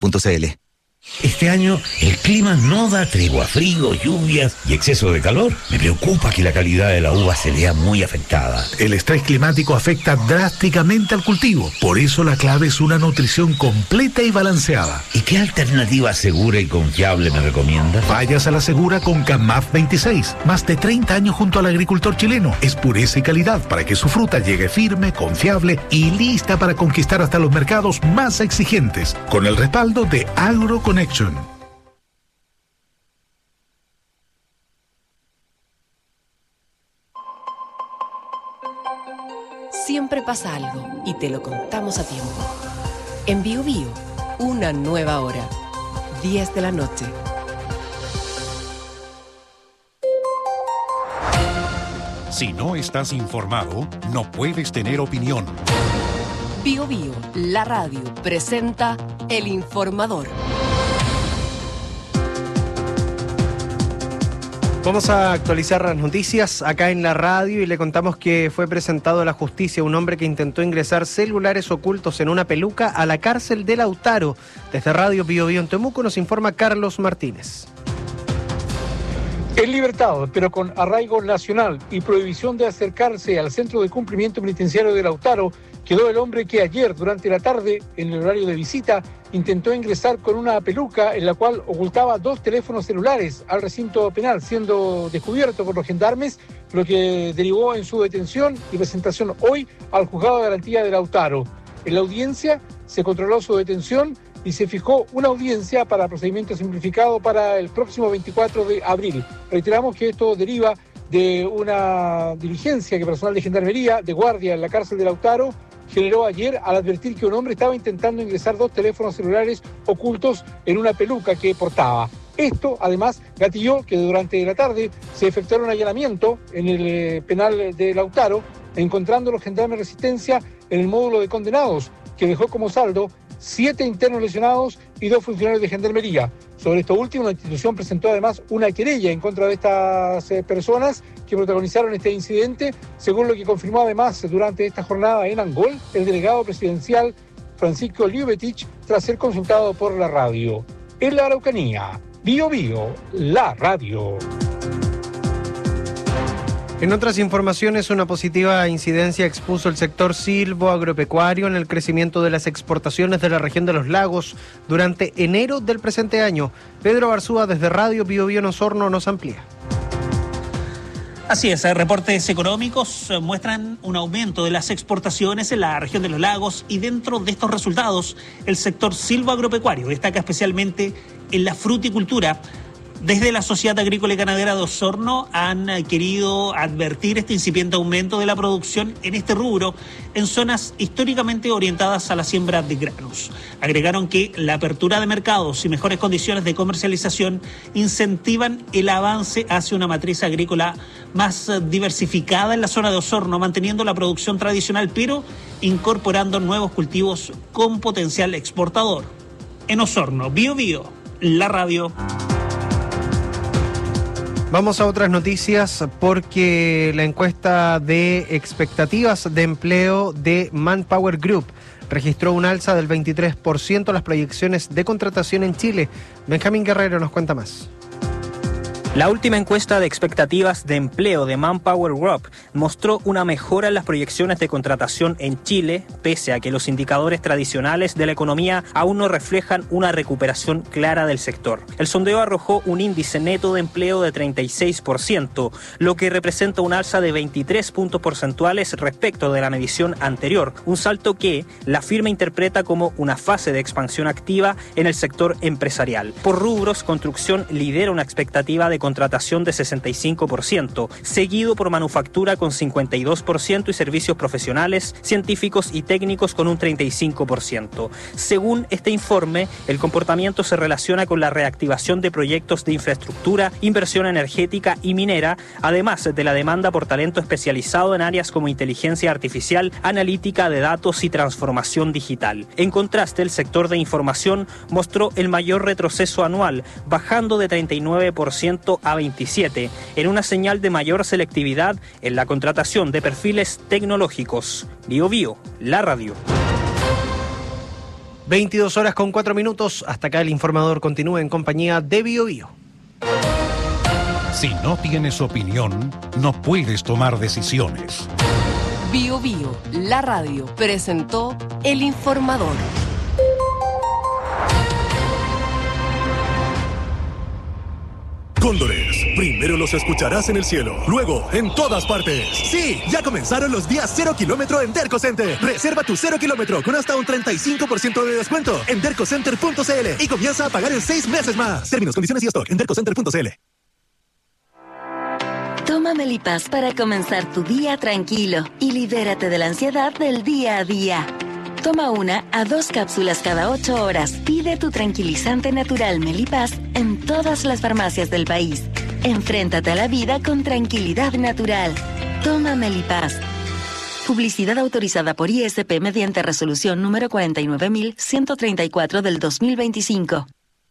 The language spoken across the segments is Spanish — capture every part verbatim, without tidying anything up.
punto c l. Este año el clima no da tregua, frío, lluvias y exceso de calor. Me preocupa que la calidad de la uva se vea muy afectada. El estrés climático afecta drásticamente al cultivo. Por eso la clave es una nutrición completa y balanceada. ¿Y qué alternativa segura y confiable me recomienda? Vayas a la segura con Camaf veintiséis. Más de treinta años junto al agricultor chileno. Es pureza y calidad para que su fruta llegue firme, confiable y lista para conquistar hasta los mercados más exigentes. Con el respaldo de AgroConnection. Siempre pasa algo y te lo contamos a tiempo. En Bio Bio, una nueva hora. diez de la noche. Si no estás informado, no puedes tener opinión. Bio Bio, la radio, presenta El Informador. Vamos a actualizar las noticias acá en la radio y le contamos que fue presentado a la justicia un hombre que intentó ingresar celulares ocultos en una peluca a la cárcel de Lautaro. Desde Radio Bio Bio en Temuco nos informa Carlos Martínez. En libertad, pero con arraigo nacional y prohibición de acercarse al centro de cumplimiento penitenciario de Lautaro, quedó el hombre que ayer, durante la tarde, en el horario de visita, intentó ingresar con una peluca en la cual ocultaba dos teléfonos celulares al recinto penal, siendo descubierto por los gendarmes, lo que derivó en su detención y presentación hoy al juzgado de garantía de Lautaro. En la audiencia se controló su detención y se fijó una audiencia para procedimiento simplificado para el próximo veinticuatro de abril. Reiteramos que esto deriva de una diligencia que personal de gendarmería de guardia en la cárcel de Lautaro generó ayer al advertir que un hombre estaba intentando ingresar dos teléfonos celulares ocultos en una peluca que portaba. Esto, además, gatilló que durante la tarde se efectuara un allanamiento en el penal de Lautaro, encontrando los gendarmes resistencia en el módulo de condenados, que dejó como saldo siete internos lesionados y dos funcionarios de gendarmería. Sobre esto último, la institución presentó además una querella en contra de estas eh, personas que protagonizaron este incidente, según lo que confirmó además durante esta jornada en Angol el delegado presidencial Francisco Liubetich, tras ser consultado por la radio. En la Araucanía, Bio Bio, la radio. En otras informaciones, una positiva incidencia expuso el sector silvoagropecuario en el crecimiento de las exportaciones de la región de los lagos durante enero del presente año. Pedro Barzúa desde Radio Bio Bio en Osorno nos amplía. Así es, reportes económicos muestran un aumento de las exportaciones en la región de los lagos y dentro de estos resultados el sector silvoagropecuario destaca especialmente en la fruticultura. Desde la Sociedad Agrícola y Ganadera de Osorno han querido advertir este incipiente aumento de la producción en este rubro en zonas históricamente orientadas a la siembra de granos. Agregaron que la apertura de mercados y mejores condiciones de comercialización incentivan el avance hacia una matriz agrícola más diversificada en la zona de Osorno, manteniendo la producción tradicional, pero incorporando nuevos cultivos con potencial exportador. En Osorno, Bio Bio, la radio. Vamos a otras noticias porque la encuesta de expectativas de empleo de Manpower Group registró un alza del veintitrés por ciento en las proyecciones de contratación en Chile. Benjamín Guerrero nos cuenta más. La última encuesta de expectativas de empleo de Manpower Group mostró una mejora en las proyecciones de contratación en Chile, pese a que los indicadores tradicionales de la economía aún no reflejan una recuperación clara del sector. El sondeo arrojó un índice neto de empleo de treinta y seis por ciento, lo que representa un alza de veintitrés puntos porcentuales respecto de la medición anterior, un salto que la firma interpreta como una fase de expansión activa en el sector empresarial. Por rubros, construcción lidera una expectativa de contratación de sesenta y cinco por ciento, seguido por manufactura con cincuenta y dos por ciento y servicios profesionales, científicos y técnicos con un treinta y cinco por ciento. Según este informe, el comportamiento se relaciona con la reactivación de proyectos de infraestructura, inversión energética y minera, además de la demanda por talento especializado en áreas como inteligencia artificial, analítica de datos y transformación digital. En contraste, el sector de información mostró el mayor retroceso anual, bajando de treinta y nueve por ciento a veintisiete, en una señal de mayor selectividad en la contratación de perfiles tecnológicos. Bio Bio, la radio. veintidós horas con cuatro minutos. Hasta acá el informador continúa en compañía de BioBio. Si no tienes opinión, no puedes tomar decisiones. BioBio, la radio, presentó El Informador. Cóndores, primero los escucharás en el cielo, luego en todas partes. Sí, ya comenzaron los días cero kilómetro en Derco Center. Reserva tu cero kilómetro con hasta un treinta y cinco por ciento de descuento en dercocenter punto cl y comienza a pagar en seis meses más. Términos, condiciones y stock en dercocenter punto cl. Toma Melipaz para comenzar tu día tranquilo y libérate de la ansiedad del día a día. Toma una a dos cápsulas cada ocho horas. Pide tu tranquilizante natural Melipaz en todas las farmacias del país. Enfréntate a la vida con tranquilidad natural. Toma Melipaz. Publicidad autorizada por I S P mediante resolución número cuarenta y nueve mil ciento treinta y cuatro del dos mil veinticinco.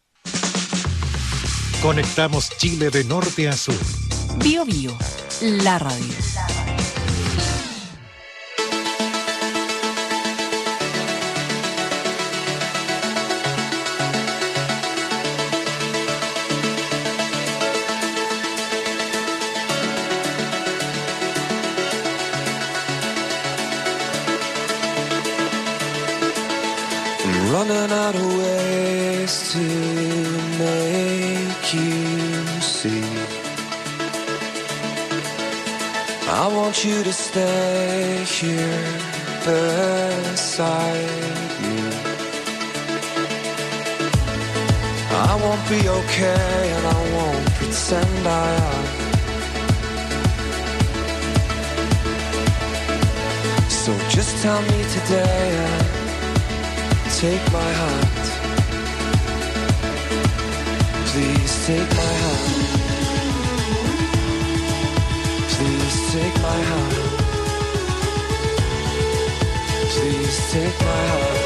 Conectamos Chile de norte a sur. BioBio, la radio. Running out of ways to make you see. I want you to stay here beside me. I won't be okay and I won't pretend I am. So just tell me today and take my hand. Please take my hand. Please take my hand. Please take my hand.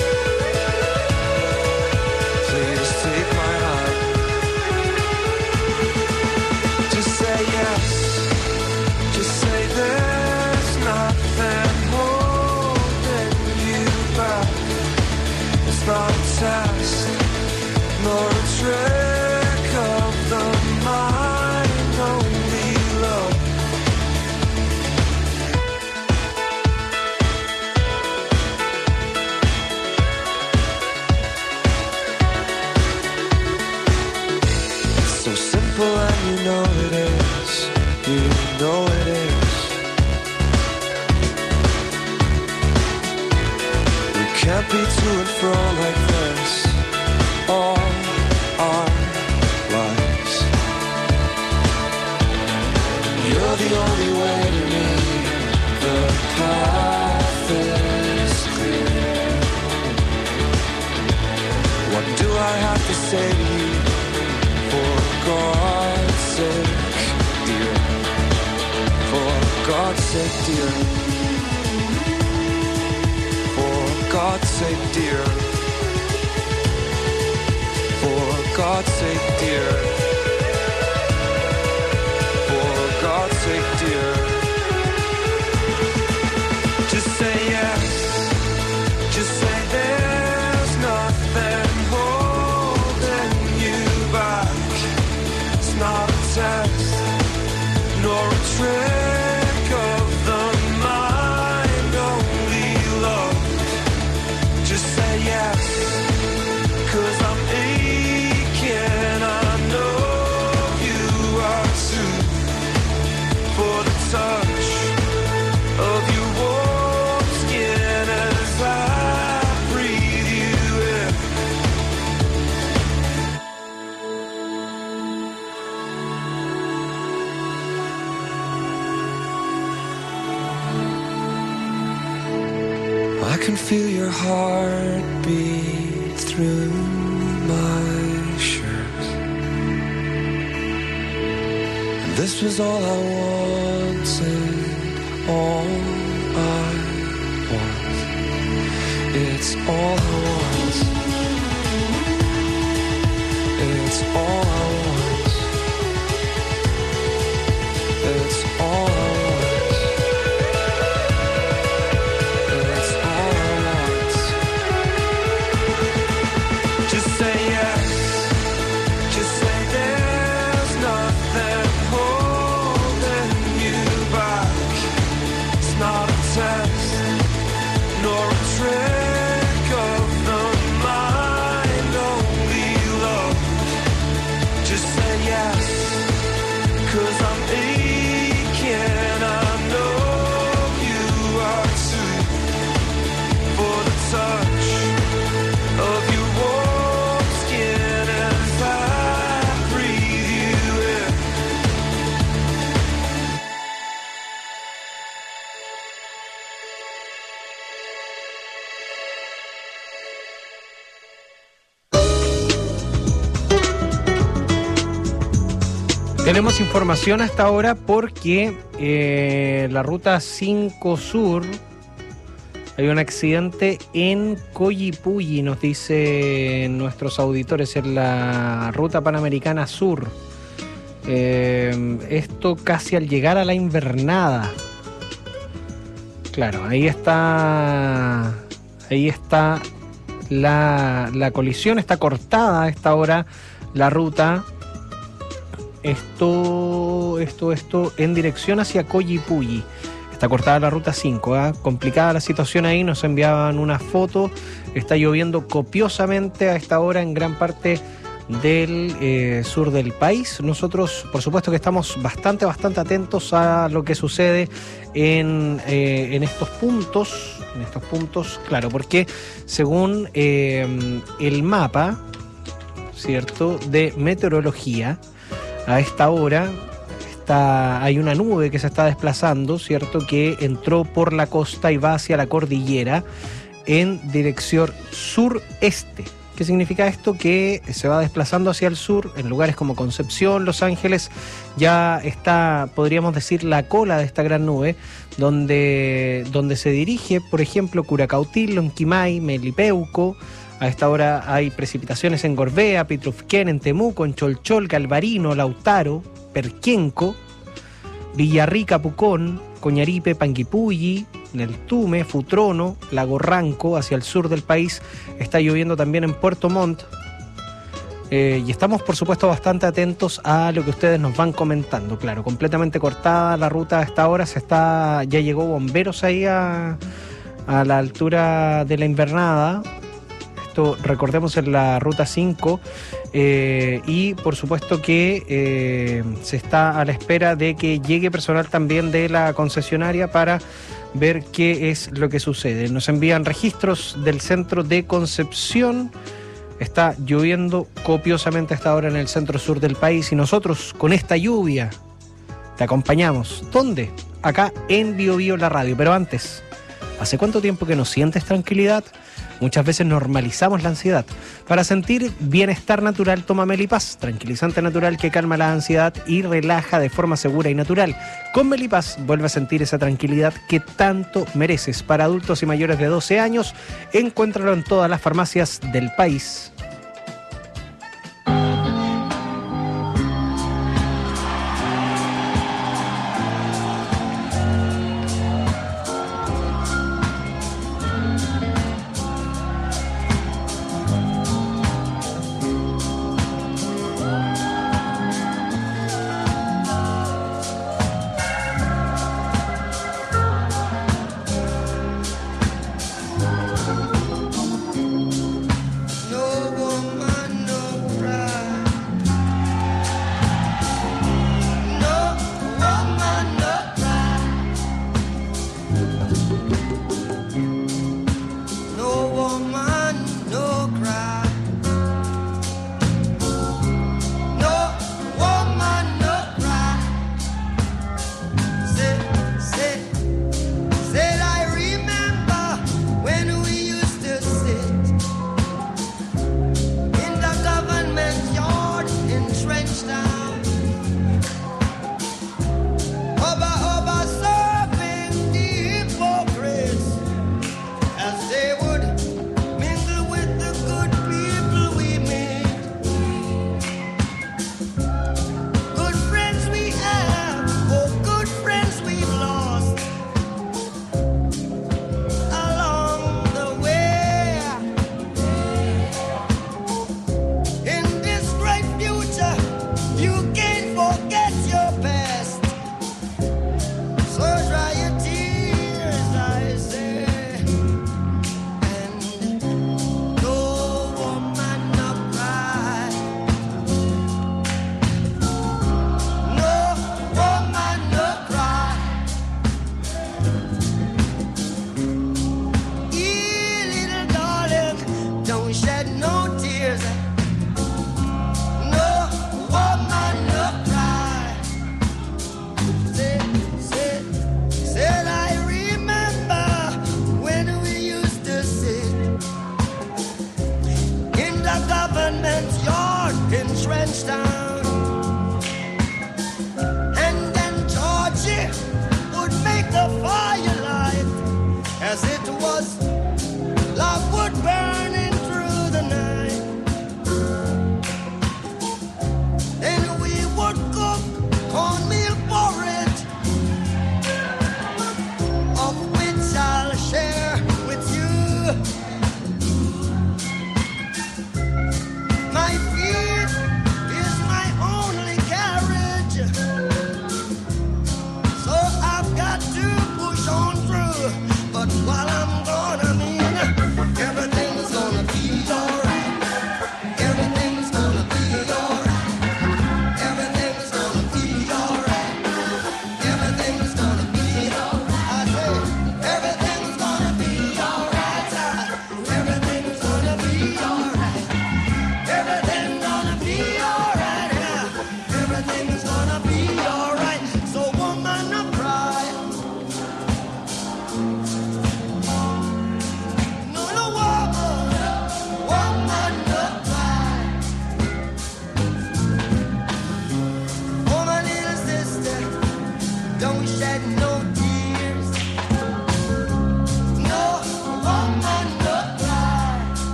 Please take my hand. Just say yes. Just say there's nothing holding you back. It's not a test, nor a trick of the mind, only love. It's so simple and you know it is, you know it is. Can't be to and fro like this all our lives. You're the only way to me. The path is clear. What do I have to say to you? For God's sake, dear. For God's sake, dear. For God's sake, dear. For God's sake, dear. For God's sake, dear. Just say yes. Just say there's nothing holding you back. It's not a test, nor a trick of the mind, only love. Just say yes, 'cause I'm aching, I know you are too. For the touch of your warm skin as I breathe you in. I can feel your heart beat through my shirt. And this was all I wanted, all I want. It's all I want. It's all I want. It's all I want. It's all I want. Tenemos información hasta ahora porque eh, la ruta cinco Sur, hay un accidente en Collipulli, nos dicen nuestros auditores, en la ruta Panamericana Sur. Eh, esto casi al llegar a la invernada. Claro, ahí está, ahí está la, la colisión, está cortada a esta hora la ruta. Esto, esto, esto en dirección hacia Collipulli. Está cortada la ruta cinco, ¿eh? Complicada la situación ahí, nos enviaban una foto. Está lloviendo copiosamente a esta hora en gran parte del eh, sur del país. Nosotros, por supuesto, que estamos bastante, bastante atentos a lo que sucede en, eh, en estos puntos. En estos puntos, claro, porque según eh, el mapa, ¿cierto?, de meteorología, a esta hora está, hay una nube que se está desplazando, ¿cierto?, que entró por la costa y va hacia la cordillera en dirección sureste. ¿Qué significa esto? Que se va desplazando hacia el sur, en lugares como Concepción, Los Ángeles, ya está, podríamos decir, la cola de esta gran nube, donde, donde se dirige, por ejemplo, Curacautín, Lonquimay, Melipeuco. A esta hora hay precipitaciones en Gorbea, Pitrufquén, en Temuco, en Cholchol, Galvarino, Lautaro, Perquenco, Villarrica, Pucón, Coñaripe, Panguipulli, Neltume, Futrono, Lago Ranco, hacia el sur del país. Está lloviendo también en Puerto Montt. Eh, y estamos, por supuesto, bastante atentos a lo que ustedes nos van comentando. Claro, completamente cortada la ruta a esta hora. Se está, ya llegó bomberos ahí a, a la altura de la invernada. Recordemos, en la ruta cinco, eh, y por supuesto que eh, se está a la espera de que llegue personal también de la concesionaria para ver qué es lo que sucede. Nos envían registros del centro de Concepción. Está lloviendo copiosamente hasta ahora en el centro sur del país y nosotros con esta lluvia te acompañamos. ¿Dónde? Acá en Bio Bio la radio. Pero antes, ¿hace cuánto tiempo que no sientes tranquilidad? Muchas veces normalizamos la ansiedad. Para sentir bienestar natural, toma Melipaz, tranquilizante natural que calma la ansiedad y relaja de forma segura y natural. Con Melipaz vuelve a sentir esa tranquilidad que tanto mereces. Para adultos y mayores de doce años, encuéntralo en todas las farmacias del país. No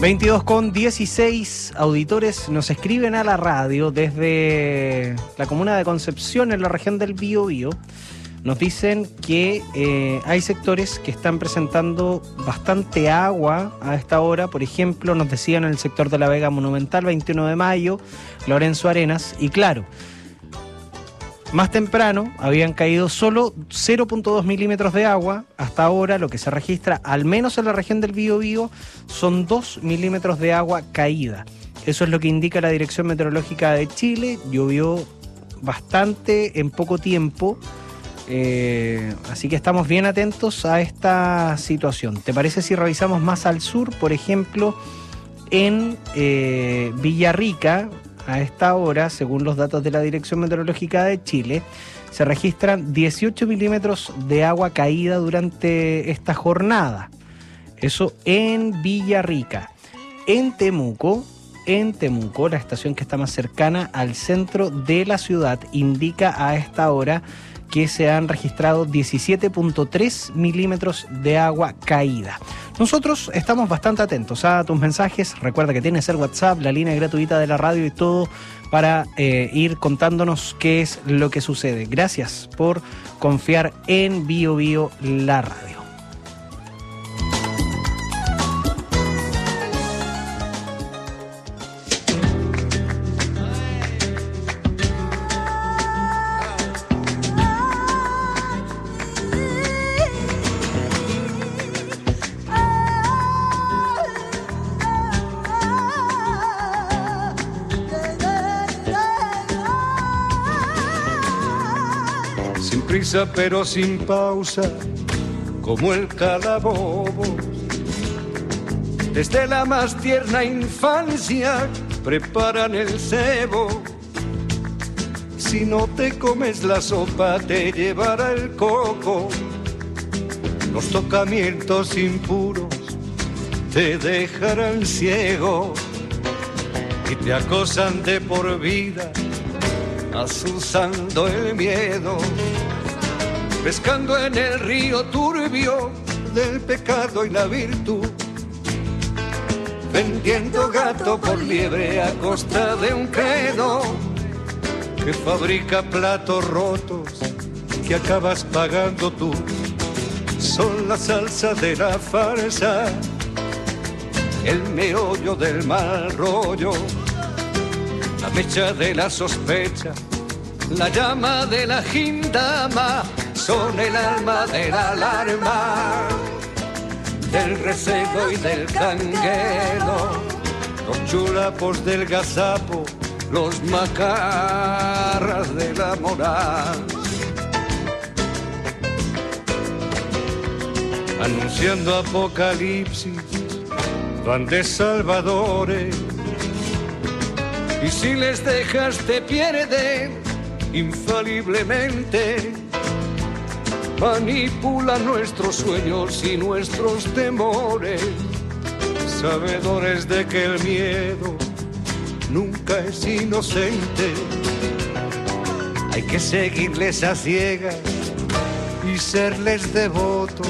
veintidós con dieciséis auditores nos escriben a la radio desde la comuna de Concepción, en la región del Biobío. Nos dicen que eh, hay sectores que están presentando bastante agua a esta hora. Por ejemplo, nos decían en el sector de la Vega Monumental, veintiuno de mayo, Lorenzo Arenas. Y claro, más temprano habían caído solo cero punto dos milímetros de agua. Hasta ahora lo que se registra, al menos en la región del Biobío, son dos milímetros de agua caída. Eso es lo que indica la Dirección Meteorológica de Chile. Llovió bastante en poco tiempo. Eh, así que estamos bien atentos a esta situación. ¿Te parece si revisamos más al sur? Por ejemplo, en eh, Villarrica, a esta hora, según los datos de la Dirección Meteorológica de Chile, se registran dieciocho milímetros de agua caída durante esta jornada. Eso en Villarrica. En Temuco, en Temuco, la estación que está más cercana al centro de la ciudad, indica a esta hora que se han registrado diecisiete punto tres milímetros de agua caída. Nosotros estamos bastante atentos a tus mensajes. Recuerda que tienes el WhatsApp, la línea gratuita de la radio y todo para eh, ir contándonos qué es lo que sucede. Gracias por confiar en Bio Bio, la radio. Pero sin pausa, como el calabobo. Desde la más tierna infancia preparan el cebo. Si no te comes la sopa, te llevará el coco. Los tocamientos impuros te dejarán ciego y te acosan de por vida, azuzando el miedo. Pescando en el río turbio del pecado y la virtud, vendiendo gato por liebre a costa de un credo que fabrica platos rotos que acabas pagando tú. Son la salsa de la farsa, el meollo del mal rollo, la mecha de la sospecha, la llama de la gindama. Son el alma de la alarma, del recebo y del canguelo, los chulapos del gazapo, los macarras de la moral. Anunciando apocalipsis, van de salvadores, y si les dejas te pierden infaliblemente. Manipula nuestros sueños y nuestros temores, sabedores de que el miedo nunca es inocente. Hay que seguirles a ciegas y serles devotos,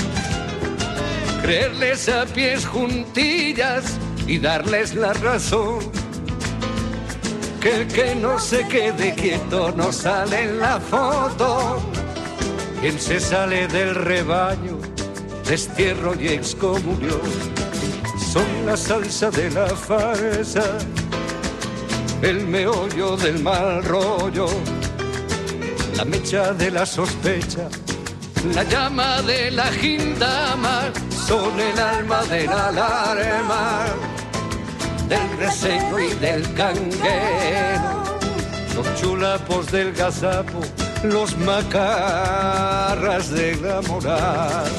creerles a pies juntillas y darles la razón. Que el que no se quede quieto no sale en la foto. Quien se sale del rebaño, destierro y excomunión. Son la salsa de la farsa, el meollo del mal rollo, la mecha de la sospecha, la llama de la gindama. Son el alma de la alarma, del reseño y del canguero, los chulapos del gazapo, los macarras de la moral.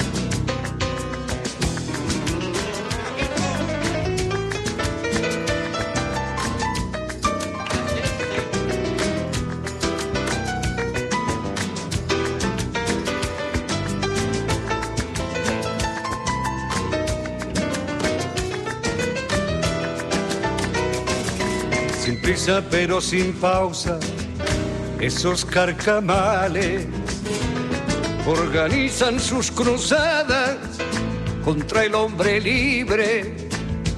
Sin prisa pero sin pausa, esos carcamales organizan sus cruzadas contra el hombre libre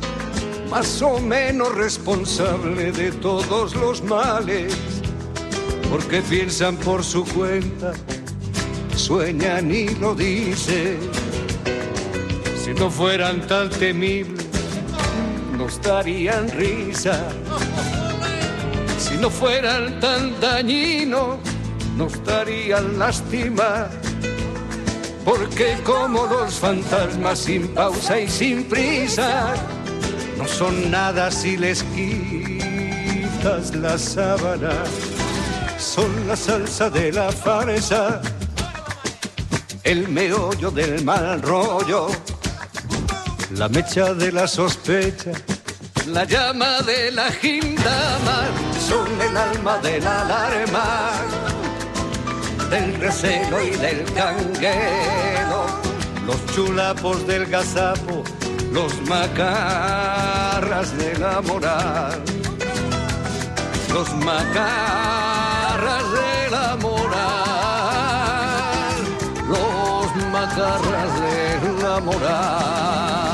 más o menos responsable de todos los males, porque piensan por su cuenta, sueñan y lo dicen. Si no fueran tan temibles, nos darían risa. Si no fueran tan dañinos, nos darían lástima. Porque como los fantasmas sin pausa y sin prisa, no son nada si les quitas la sábana. Son la salsa de la farsa, el meollo del mal rollo, la mecha de la sospecha, la llama de la gindama, son el alma de la alarma, del recelo y del canguelo, los chulapos del gazapo, los macarras de la moral, los macarras de la moral, los macarras de la moral.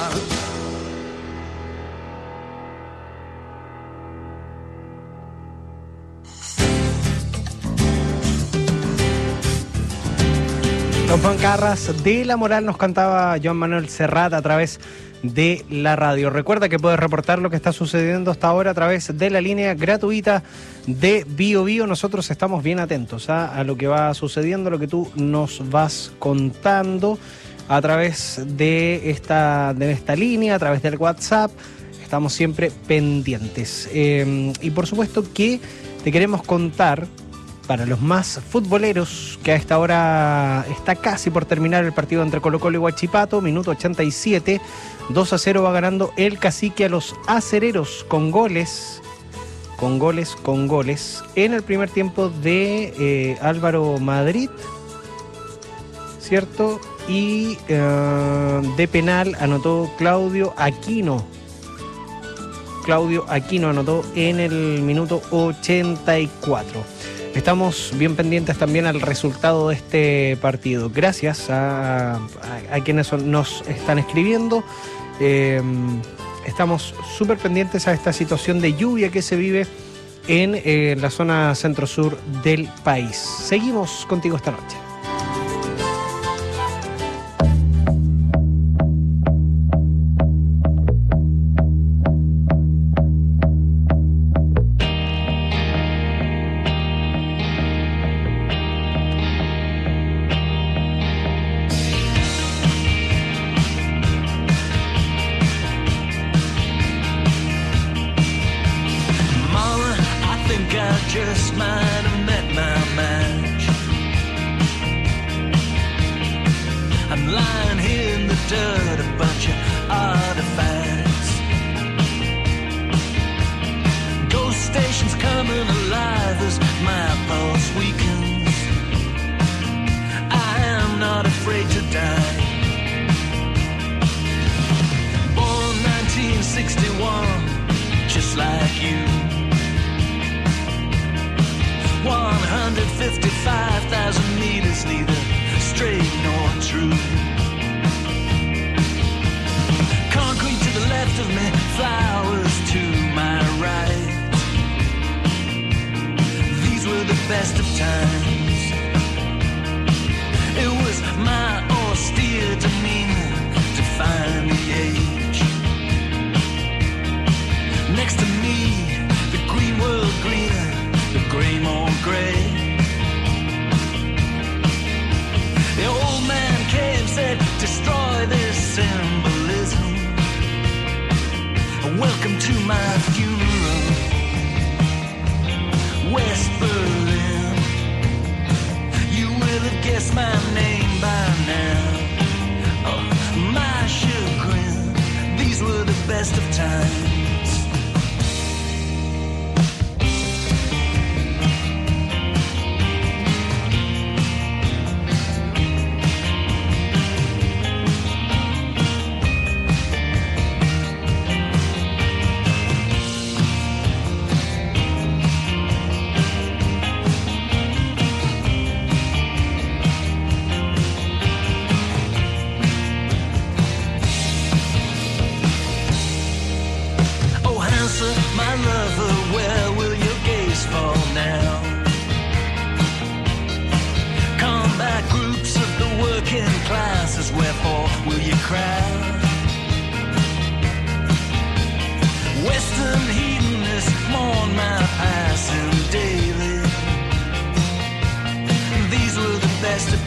Los Macarras de la Moral nos cantaba Joan Manuel Serrat a través de la radio. Recuerda que puedes reportar lo que está sucediendo hasta ahora a través de la línea gratuita de Bio Bio. Nosotros estamos bien atentos ¿eh? a lo que va sucediendo, lo que tú nos vas contando a través de esta, de esta línea, a través del WhatsApp. Estamos siempre pendientes. Eh, y por supuesto que te queremos contar, para los más futboleros, que a esta hora está casi por terminar el partido entre Colo-Colo y Huachipato, minuto ochenta y siete, dos a cero va ganando el Cacique a los acereros con goles, con goles, con goles, en el primer tiempo de eh, Álvaro Madrid, ¿cierto? Y eh, de penal anotó Claudio Aquino. Claudio Aquino anotó en el minuto ochenta y cuatro. Estamos bien pendientes también al resultado de este partido. Gracias a, a, a quienes son, nos están escribiendo. Eh, estamos súper pendientes a esta situación de lluvia que se vive en eh, la zona centro-sur del país. Seguimos contigo esta noche.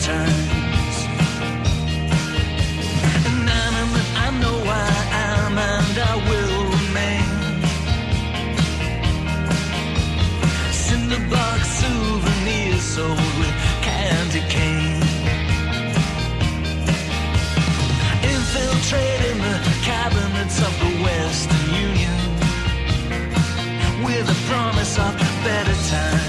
times. And I'm, I know I am and I will remain. Cinderbox souvenirs sold with candy cane. Infiltrating the cabinets of the Western Union with a promise of better times.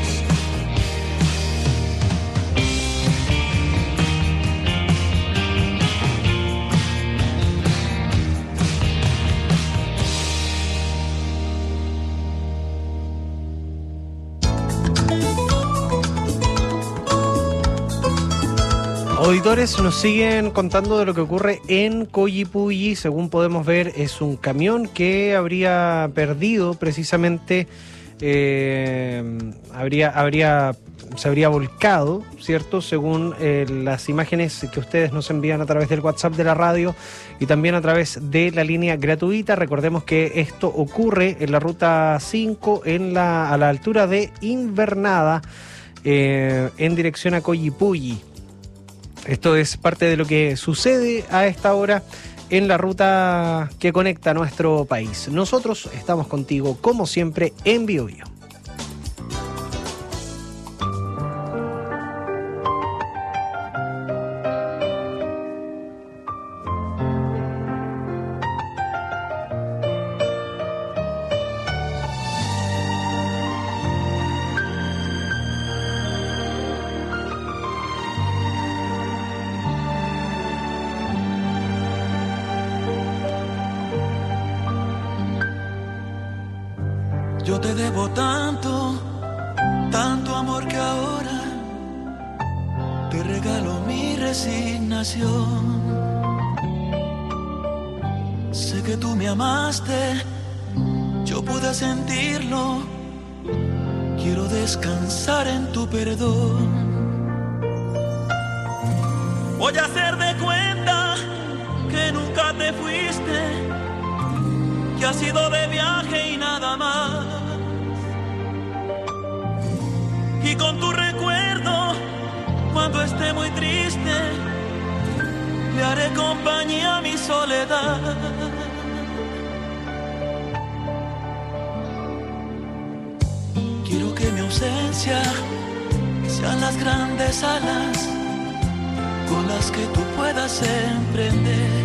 Auditores nos siguen contando de lo que ocurre en Collipulli. Según podemos ver, es un camión que habría perdido precisamente, eh, habría, habría, se habría volcado, ¿cierto? Según eh, las imágenes que ustedes nos envían a través del WhatsApp de la radio y también a través de la línea gratuita. Recordemos que esto ocurre en la ruta cinco, en la, a la altura de Invernada, eh, en dirección a Collipulli. Esto es parte de lo que sucede a esta hora en la ruta que conecta nuestro país. Nosotros estamos contigo, como siempre, en Biobío. Yo te debo tanto, tanto amor que ahora te regalo mi resignación. Sé que tú me amaste, yo pude sentirlo. Quiero descansar en tu perdón. Voy a hacer de cuenta que nunca te fuiste, que has ido de viaje y nada más. Y con tu recuerdo, cuando esté muy triste, le haré compañía a mi soledad. Quiero que mi ausencia sean las grandes alas con las que tú puedas emprender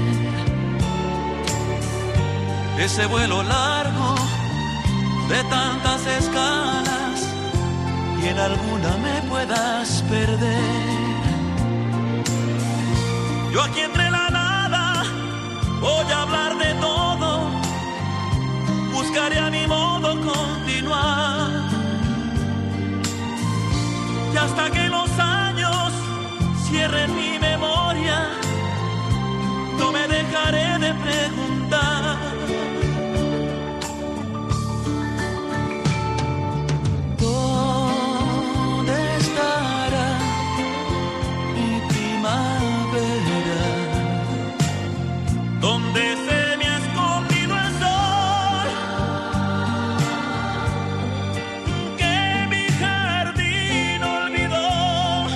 ese vuelo largo de tantas escalas y en alguna me puedas perder. Yo aquí entre la nada voy a hablar de todo, buscaré a mi modo continuar y hasta que los años cierren mi memoria no me dejaré de preguntar. Donde se me ha escondido el sol, que mi jardín olvidó.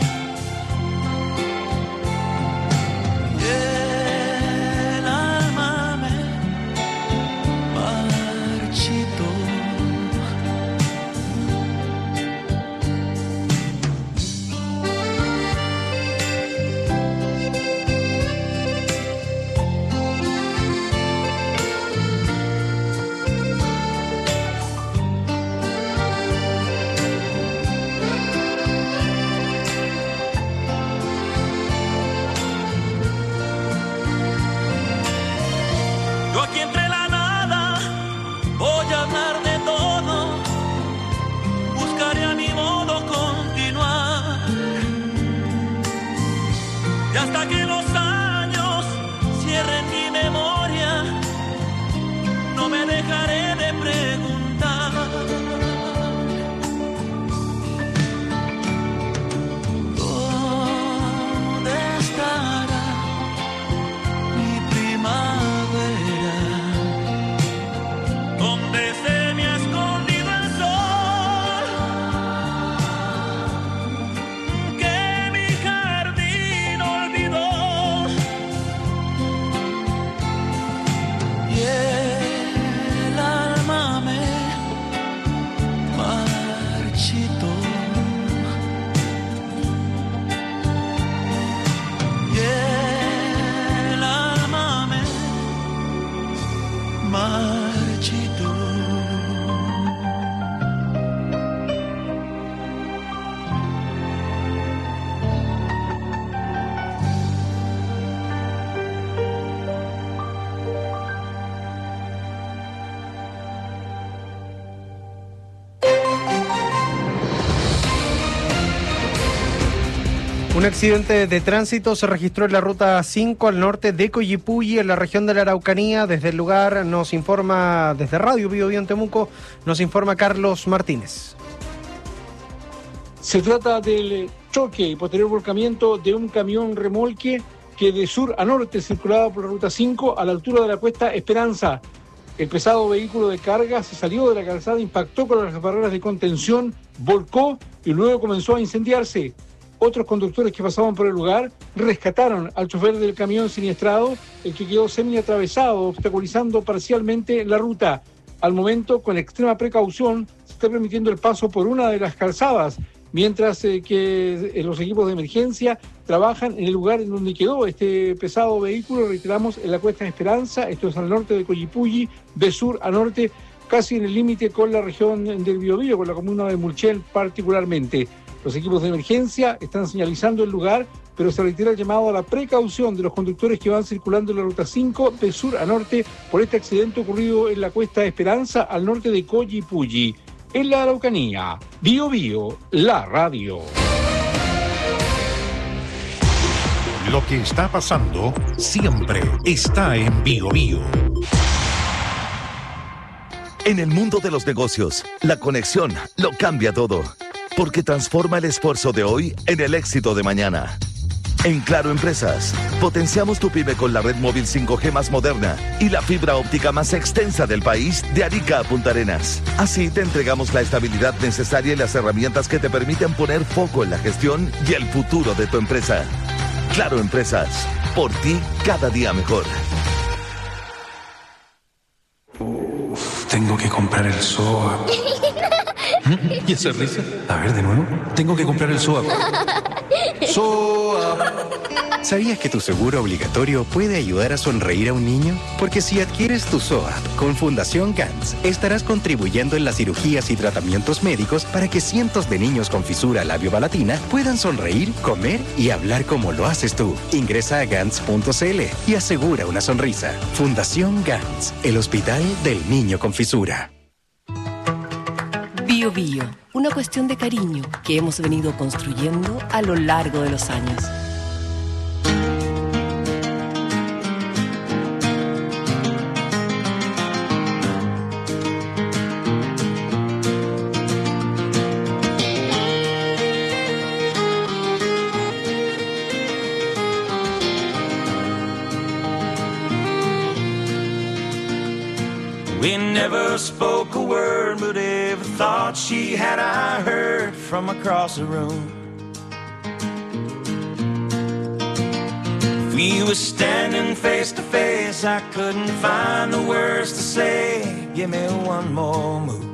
Un accidente de tránsito se registró en la ruta cinco al norte de Coyipulli, en la región de la Araucanía. Desde el lugar nos informa, desde Radio Bio Bio en Temuco, nos informa Carlos Martínez. Se trata del choque y posterior volcamiento de un camión remolque que de sur a norte circulaba por la ruta cinco a la altura de la cuesta Esperanza. El pesado vehículo de carga se salió de la calzada, impactó con las barreras de contención, volcó y luego comenzó a incendiarse. Otros conductores que pasaban por el lugar rescataron al chofer del camión siniestrado, el que quedó semi-atravesado, obstaculizando parcialmente la ruta. Al momento, con extrema precaución, se está permitiendo el paso por una de las calzadas, mientras eh, que eh, los equipos de emergencia trabajan en el lugar en donde quedó este pesado vehículo. Reiteramos, en la cuesta Esperanza, esto es al norte de Coyipulli, de sur a norte, casi en el límite con la región del Biobío, con la comuna de Mulchel particularmente. Los equipos de emergencia están señalizando el lugar, pero se reitera el llamado a la precaución de los conductores que van circulando en la ruta cinco de sur a norte por este accidente ocurrido en la cuesta Esperanza al norte de Coyipulli. En la Araucanía, Bio Bio, la radio. Lo que está pasando siempre está en Bio Bio. En el mundo de los negocios, la conexión lo cambia todo, porque transforma el esfuerzo de hoy en el éxito de mañana. En Claro Empresas, potenciamos tu pyme con la red móvil cinco G más moderna y la fibra óptica más extensa del país, de Arica a Punta Arenas. Así te entregamos la estabilidad necesaria y las herramientas que te permiten poner foco en la gestión y el futuro de tu empresa. Claro Empresas, por ti cada día mejor. Uf, tengo que comprar el S O A P. ¿Y esa risa? A ver, de nuevo. Tengo que comprar el S O A P. S O A P. ¿Sabías que tu seguro obligatorio puede ayudar a sonreír a un niño? Porque si adquieres tu S O A P con Fundación Gantz, estarás contribuyendo en las cirugías y tratamientos médicos para que cientos de niños con fisura labiopalatina puedan sonreír, comer y hablar como lo haces tú. Ingresa a gantz punto c l y asegura una sonrisa. Fundación Gantz, el hospital del niño con fisura. Bio Bio, una cuestión de cariño que hemos venido construyendo a lo largo de los años. We never spoke a word, but every thought she had I heard from across the room. If we were standing face to face, I couldn't find the words to say. Give me one more move.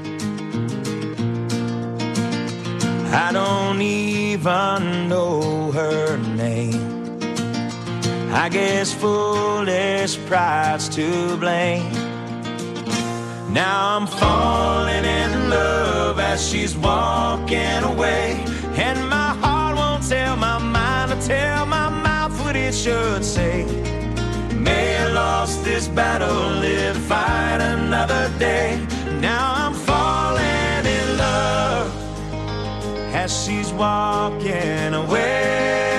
I don't even know her name. I guess foolish pride's to blame. Now I'm falling in love as she's walking away, and my heart won't tell my mind to tell my mouth what it should say. May I lost this battle, live to fight another day. Now I'm falling in love as she's walking away.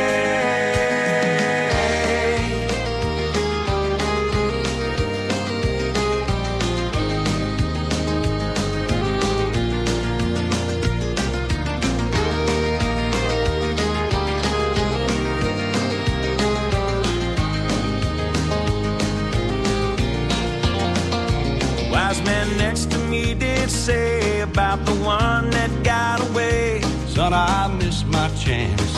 Next to me did say about the one that got away. Son, I missed my chance.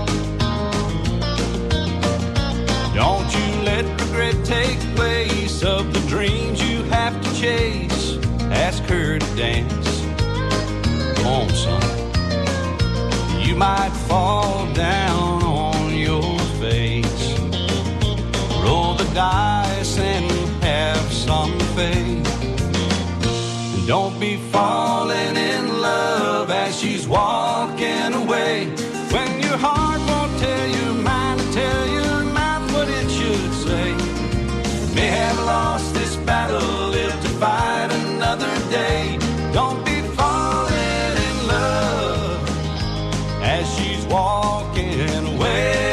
Don't you let regret take place of the dreams you have to chase. Ask her to dance. Come on, son. You might fall down on your face. Roll the dice and have some faith. Don't be falling in love as she's walking away, when your heart won't tell your mind to tell your mouth what it should say. May have lost this battle, live to fight another day. Don't be falling in love as she's walking away.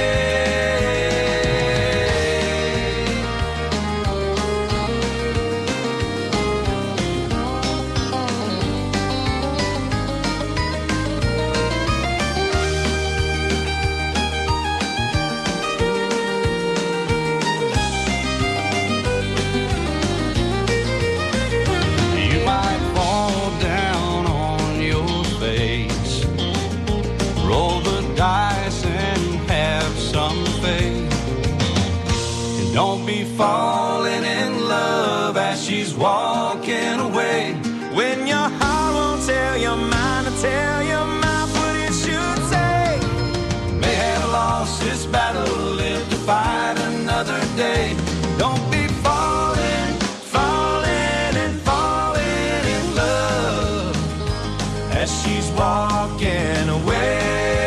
Don't be falling in love as she's walking away. When your heart won't tell your mind to tell your mouth what it should say. May have lost this battle, live to fight another day. Don't be falling, falling and falling in love as she's walking away.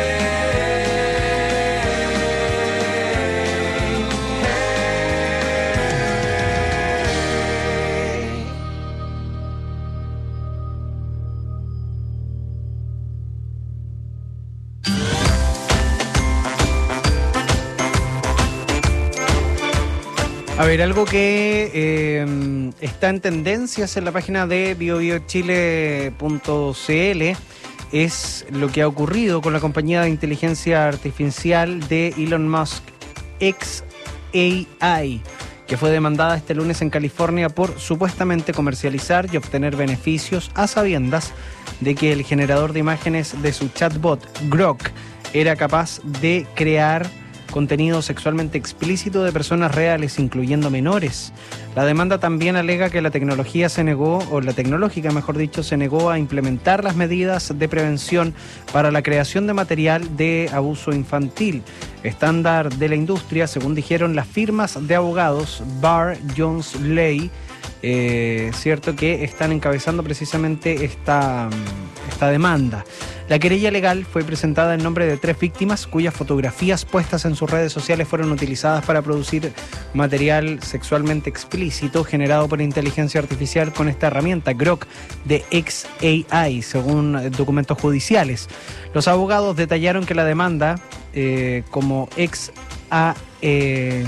A ver, algo que eh, está en tendencias en la página de bio bio chile punto c l es lo que ha ocurrido con la compañía de inteligencia artificial de Elon Musk, X A I, que fue demandada este lunes en California por supuestamente comercializar y obtener beneficios a sabiendas de que el generador de imágenes de su chatbot, Grok, era capaz de crear contenido sexualmente explícito de personas reales, incluyendo menores. La demanda también alega que la tecnología se negó, o la tecnológica, mejor dicho, se negó a implementar las medidas de prevención para la creación de material de abuso infantil, estándar de la industria, según dijeron las firmas de abogados Barr, Jones, Lay, eh, cierto, que están encabezando precisamente esta, esta demanda. La querella legal fue presentada en nombre de tres víctimas cuyas fotografías puestas en sus redes sociales fueron utilizadas para producir material sexualmente explícito generado por inteligencia artificial con esta herramienta Grok de X A I, según documentos judiciales. Los abogados detallaron que la demanda, eh, como X A I,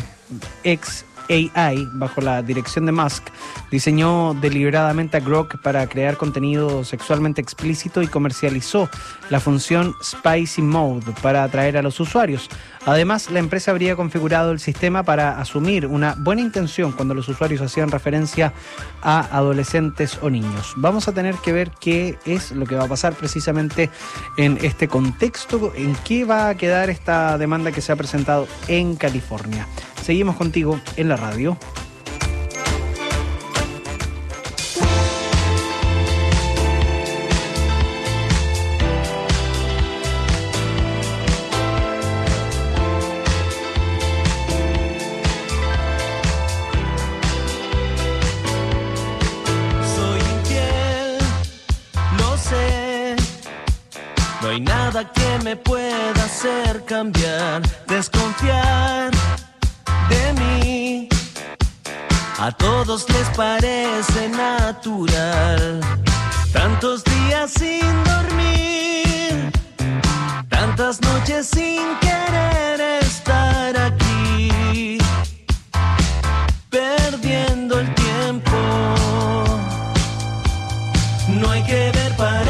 bajo la dirección de Musk, diseñó deliberadamente a Grok para crear contenido sexualmente explícito y comercializó la función Spicy Mode para atraer a los usuarios. Además, la empresa habría configurado el sistema para asumir una buena intención cuando los usuarios hacían referencia a adolescentes o niños. Vamos a tener que ver qué es lo que va a pasar precisamente en este contexto, en qué va a quedar esta demanda que se ha presentado en California. Seguimos contigo en la radio. Soy infiel, lo sé. No hay nada que me pueda hacer cambiar, desconfiar de mí. A todos les parece natural. Tantos días sin dormir, tantas noches sin querer estar aquí, perdiendo el tiempo. No hay que ver para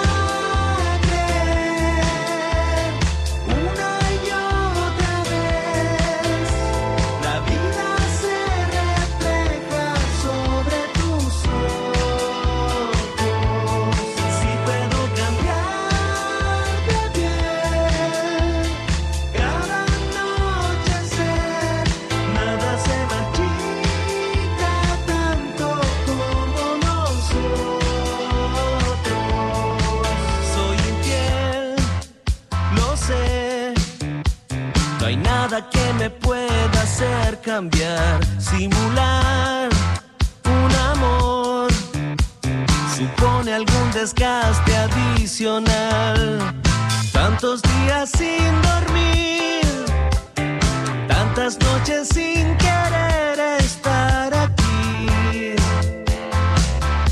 que me pueda hacer cambiar, simular un amor supone algún desgaste adicional. Tantos días sin dormir, tantas noches sin querer estar aquí,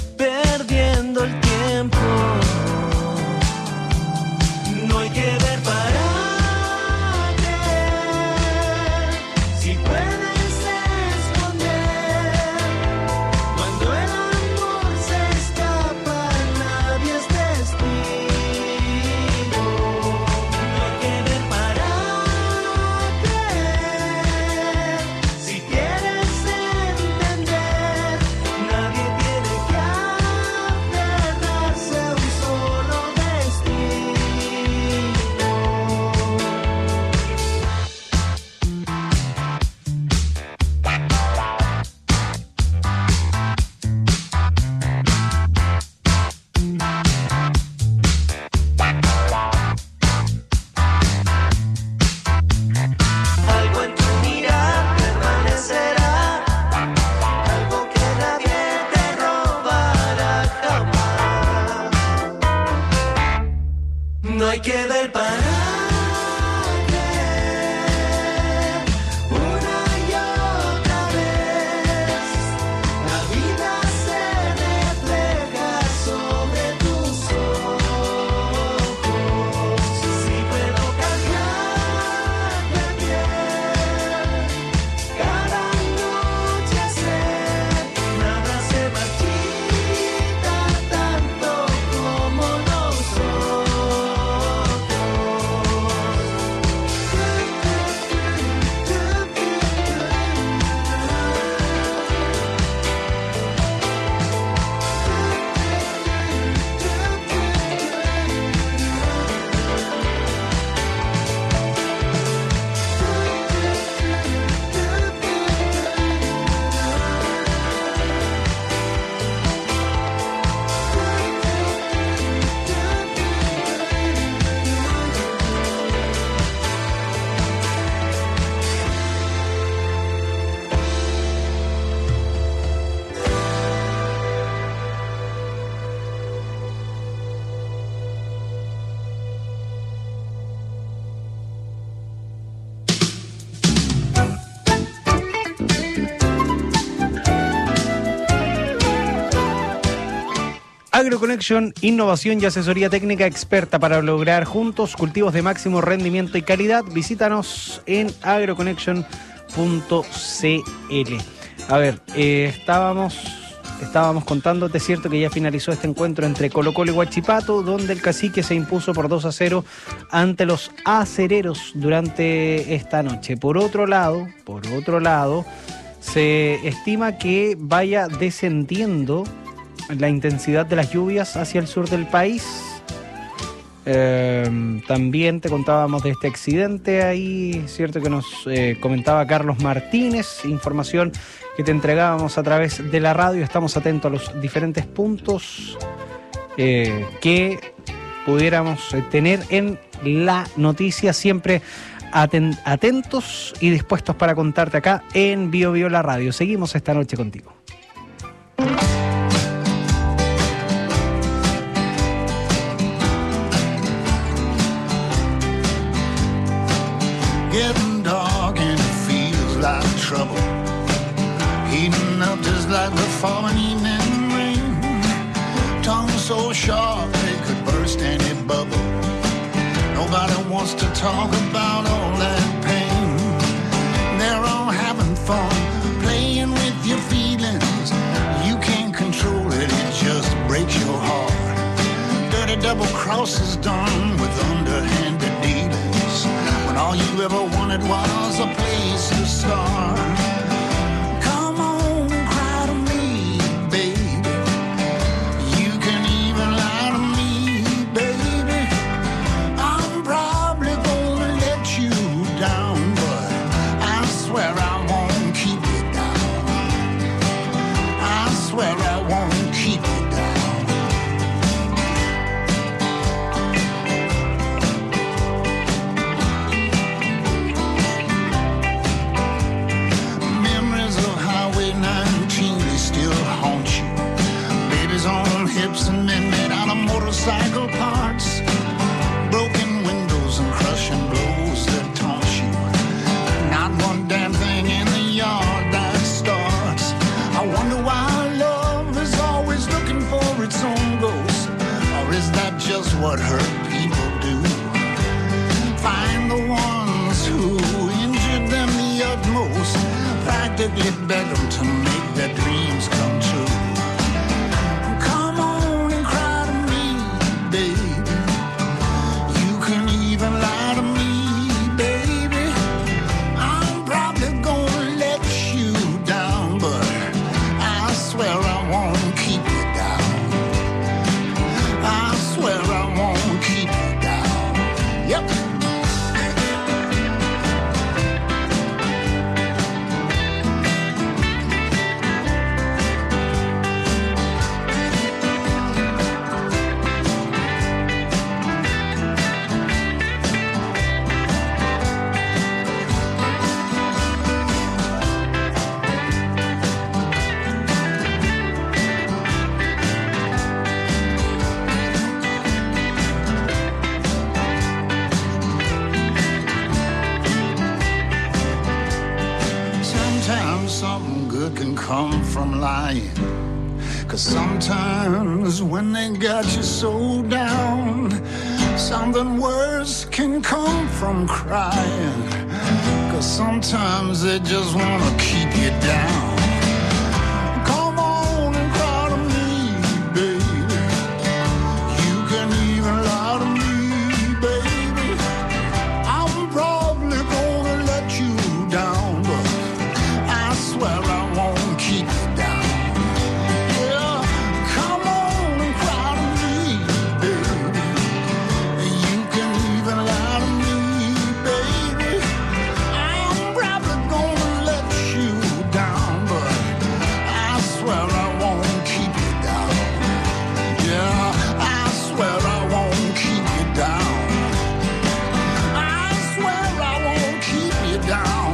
perdiendo el tiempo. No hay que ver para creer para AgroConnection, innovación y asesoría técnica experta para lograr juntos cultivos de máximo rendimiento y calidad. Visítanos en agroconnection punto c l. A ver, eh, estábamos, estábamos contándote, cierto, que ya finalizó este encuentro entre Colo-Colo y Huachipato, donde el Cacique se impuso por dos a cero ante los acereros durante esta noche. Por otro lado, por otro lado, se estima que vaya descendiendo la intensidad de las lluvias hacia el sur del país. Eh, también te contábamos de este accidente ahí, cierto, que nos eh, comentaba Carlos Martínez, información que te entregábamos a través de la radio. Estamos atentos a los diferentes puntos eh, que pudiéramos tener en la noticia, siempre aten- atentos y dispuestos para contarte acá en Bio Bio la radio. Seguimos esta noche contigo. Getting dark and it feels like trouble. Heating up just like the falling evening rain. Tongue so sharp they could burst any bubble. Nobody wants to talk about all that pain. They're all having fun, playing with your feelings. You can't control it, it just breaks your heart. Dirty double crosses done with underhanded dealings. All you ever wanted was a place to start. Come on, cry to me, baby. You can even lie to me, baby. I'm probably gonna let you down, but I swear I won't keep you down. I swear I won't keep you down. Hips and men made out of motorcycle parts, broken windows and crushing blows that taunt you. Not one damn thing in the yard that starts. I wonder why love is always looking for its own ghost, or is that just what hurt people do? Find the ones who injured them the utmost, practically beg them to make their dreams come true. come from lying. Cause sometimes when they got you so down, something worse can come from crying. Cause sometimes they just wanna keep you down. Come on and cry to me, baby. You can even lie to me, baby. I'm probably gonna let you down, but I swear I won't keep you down. Yeah, come on and cry to me, baby. You can even lie to me, baby. I'm probably gonna let you down, but I swear I won't keep you down. Yeah, I swear I won't keep you down. I swear I won't keep you down.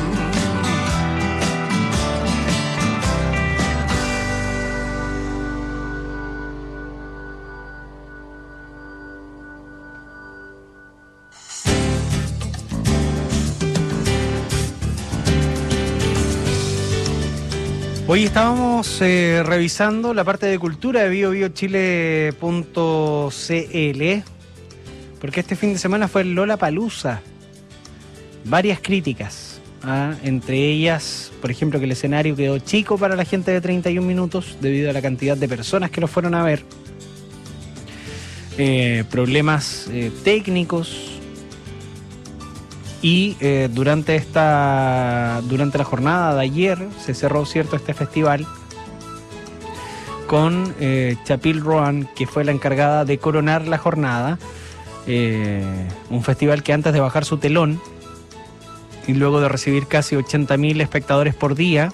Hoy estábamos eh, revisando la parte de cultura de bio bio chile punto c l, porque este fin de semana fue el Lollapalooza. Varias críticas, ¿ah? Entre ellas, por ejemplo, que el escenario quedó chico para la gente de treinta y un minutos debido a la cantidad de personas que lo fueron a ver. Eh, problemas eh, técnicos. Y eh, durante esta durante la jornada de ayer se cerró, cierto, este festival con eh, Chapil Roan, que fue la encargada de coronar la jornada. Eh, un festival que antes de bajar su telón y luego de recibir casi ochenta mil espectadores por día,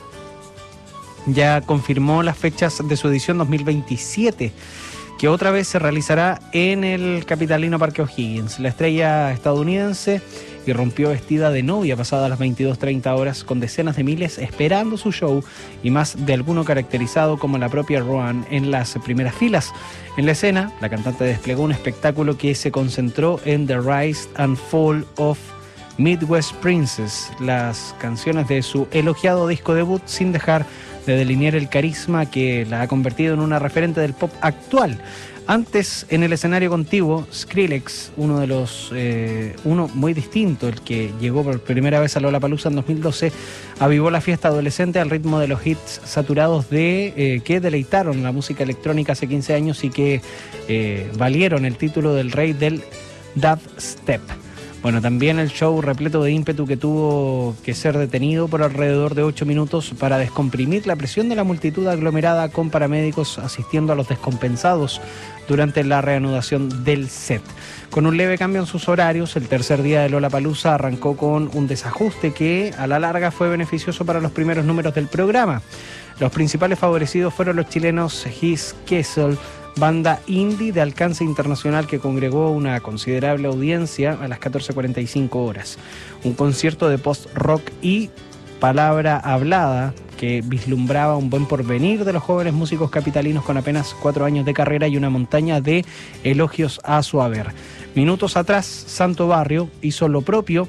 ya confirmó las fechas de su edición dos mil veintisiete, que otra vez se realizará en el capitalino Parque O'Higgins. La estrella estadounidense irrumpió vestida de novia pasadas las veintidós treinta horas, con decenas de miles esperando su show y más de alguno caracterizado como la propia Roan en las primeras filas. En la escena, la cantante desplegó un espectáculo que se concentró en The Rise and Fall of Midwest Princess, las canciones de su elogiado disco debut, sin dejar de delinear el carisma que la ha convertido en una referente del pop actual. Antes, en el escenario contiguo, Skrillex, uno de los eh, uno muy distinto, el que llegó por primera vez a Lollapalooza en dos mil doce, avivó la fiesta adolescente al ritmo de los hits saturados de eh, que deleitaron la música electrónica hace quince años y que eh, valieron el título del rey del dubstep. Bueno, también el show repleto de ímpetu que tuvo que ser detenido por alrededor de ocho minutos para descomprimir la presión de la multitud aglomerada, con paramédicos asistiendo a los descompensados durante la reanudación del set. Con un leve cambio en sus horarios, el tercer día de Lollapalooza arrancó con un desajuste que a la larga fue beneficioso para los primeros números del programa. Los principales favorecidos fueron los chilenos His Kessel, banda indie de alcance internacional que congregó una considerable audiencia a las catorce cuarenta y cinco horas. Un concierto de post-rock y palabra hablada que vislumbraba un buen porvenir de los jóvenes músicos capitalinos con apenas cuatro años de carrera y una montaña de elogios a su haber. Minutos atrás, Santo Barrio hizo lo propio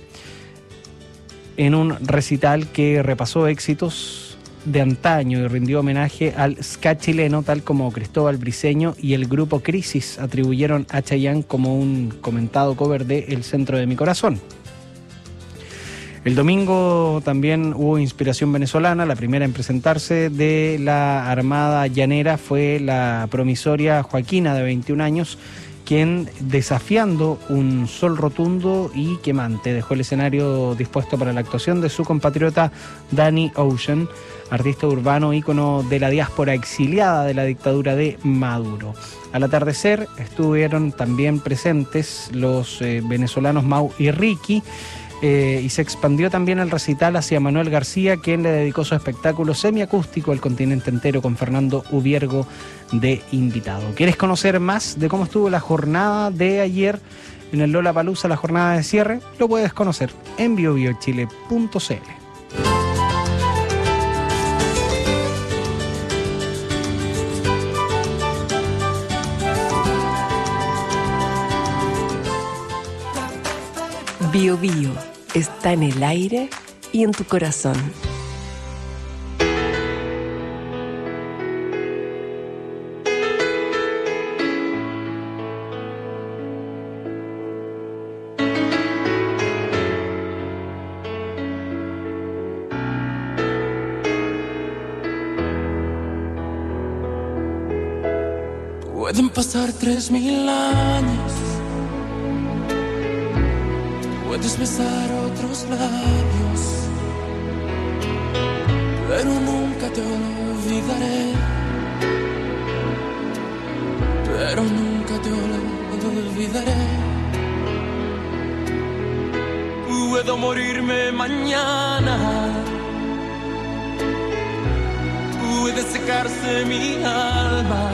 en un recital que repasó éxitos de antaño y rindió homenaje al ska chileno, tal como Cristóbal Briceño y el grupo Crisis atribuyeron a Chayanne como un comentado cover de El Centro de Mi Corazón. El domingo también hubo inspiración venezolana. La primera en presentarse de la Armada Llanera fue la promisoria Joaquina, de veintiún años, quien, desafiando un sol rotundo y quemante, dejó el escenario dispuesto para la actuación de su compatriota Danny Ocean, artista urbano ícono de la diáspora exiliada de la dictadura de Maduro. Al atardecer estuvieron también presentes los eh, venezolanos Mau y Ricky, eh, y se expandió también el recital hacia Manuel García, quien le dedicó su espectáculo semiacústico al continente entero, con Fernando Ubiergo de invitado. ¿Quieres conocer más de cómo estuvo la jornada de ayer en el Lollapalooza, la jornada de cierre? Lo puedes conocer en bio bio chile punto c l. Bio Bio está en el aire y en tu corazón. Pueden pasar tres mil años, puedes besar otros labios, pero nunca te olvidaré, pero nunca te olvidaré. Puedo morirme mañana, puede secarse mi alma,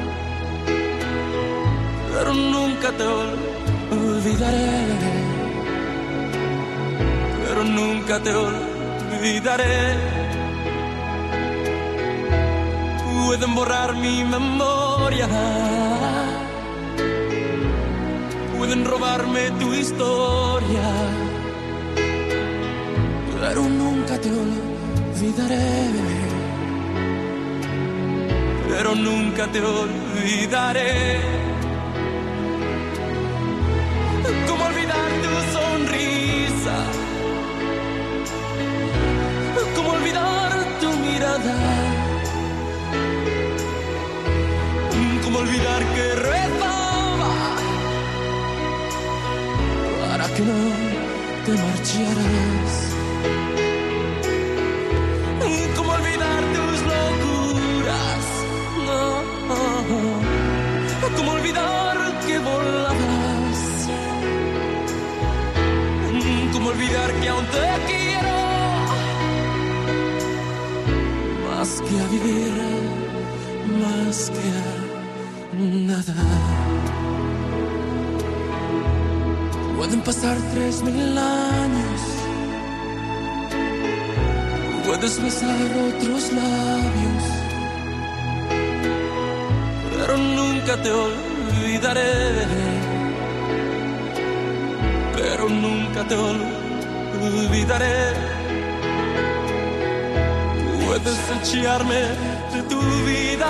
pero nunca te olvidaré, pero nunca te olvidaré. Pueden borrar mi memoria, pueden robarme tu historia, pero nunca te olvidaré, pero nunca te olvidaré. ¿Cómo olvidar tu sonrisa? ¿Cómo olvidar tu mirada? ¿Cómo olvidar que rezaba para que no te marcharas? ¿Cómo olvidar tus locuras? No. ¿Cómo olvidar que volabas? ¿Cómo olvidar que aún te quiero más que a vivir, más que a nada? Pueden pasar tres mil años, puedes besar otros labios, pero nunca te olvidaré, pero nunca te olvidaré. Puedes echarme de tu vida,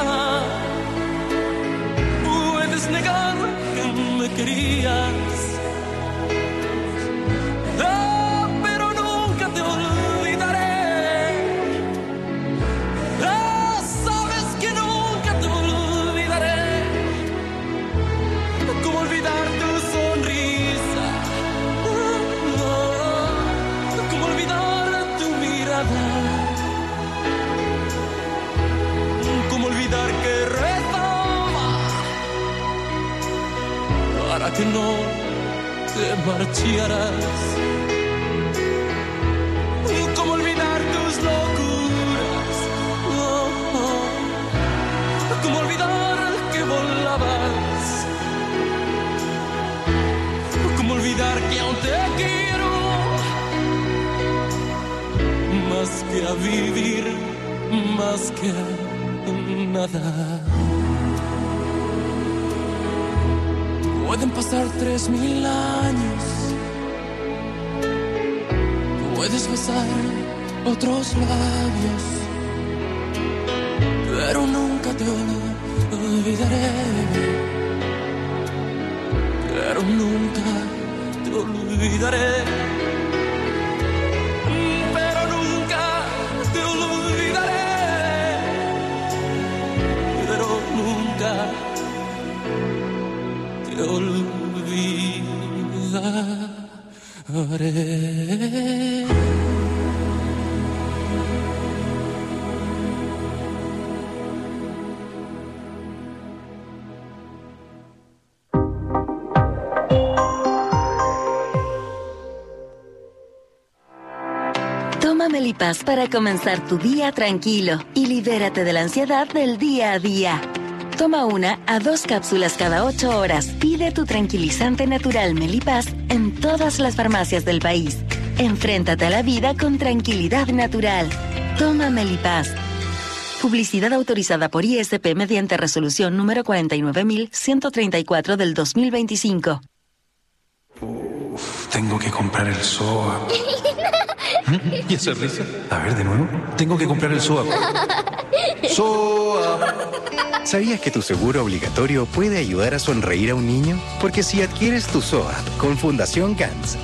puedes negar que me querías, ah, pero nunca te olvidaré, ah, sabes que nunca te olvidaré. ¿Cómo olvidar tu sonrisa? ¿Cómo olvidar tu mirada? ¿Cómo olvidar que rezaba para que no te marcharas? ¿Cómo olvidar tus locuras? ¿Cómo olvidar que volabas? ¿Cómo olvidar que aún te quiero más que a vivir, más que a nada? Pueden pasar tres mil años, puedes besar otros labios, pero nunca te olvidaré, pero nunca te olvidaré. Pero nunca te olvidaré, pero nunca te olvidaré. Toma Melipaz para comenzar tu día tranquilo y libérate de la ansiedad del día a día. Toma una a dos cápsulas cada ocho horas. Pide tu tranquilizante natural Melipaz en todas las farmacias del país. Enfréntate a la vida con tranquilidad natural. Toma Melipaz. Publicidad autorizada por I S P mediante resolución número cuarenta y nueve mil ciento treinta y cuatro del dos mil veinticinco. Uf, tengo que comprar el S O A P. ¿Y esa risa? A ver, de nuevo. Tengo que comprar el S O A P. S O A P. ¿Sabías que tu seguro obligatorio puede ayudar a sonreír a un niño? Porque si adquieres tu S O A P con Fundación Gantz,